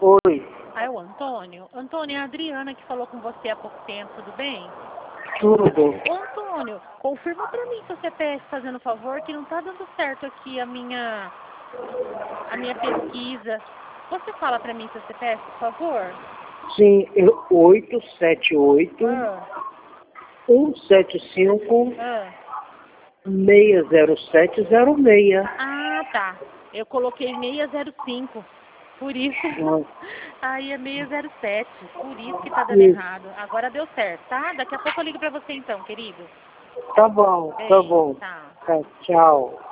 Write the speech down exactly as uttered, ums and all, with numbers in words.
Oi, Ah, é o Antônio? Antônio, é a Adriana que falou com você há pouco tempo, tudo bem? tudo. Ô, Antônio, confirma pra mim seu C P F, fazendo favor, que não tá dando certo aqui a minha, a minha pesquisa. Você fala pra mim seu C P F, por favor? Sim, eu- oito sete oito, Ah, um sete cinco, ah. seis zero sete zero seis. Ah, tá. Eu coloquei seiscentos e cinco. Por isso. Aí é seiscentos e sete. Por isso que tá dando Isso. errado. Agora deu certo, tá? Daqui a pouco eu ligo pra você então, querido. Tá bom, tá Bem, bom. tá. Tá, tchau.